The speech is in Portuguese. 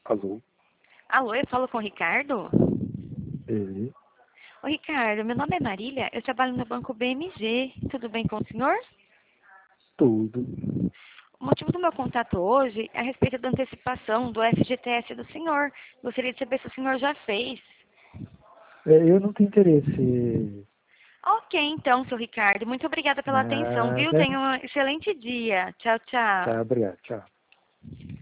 Alô? Alô, eu falo com o Ricardo? Ele? Ô, Ricardo, meu nome é Marília, eu trabalho no Banco BMG. Tudo bem com o senhor? Tudo. O motivo do meu contato hoje é a respeito da antecipação do FGTS do senhor. Gostaria de saber se o senhor já fez. Eu não tenho interesse. Ok, então, seu Ricardo. Muito obrigada pela atenção, viu? Nada. Tenha um excelente dia. Tchau, Tá, tchau. obrigado. Tchau.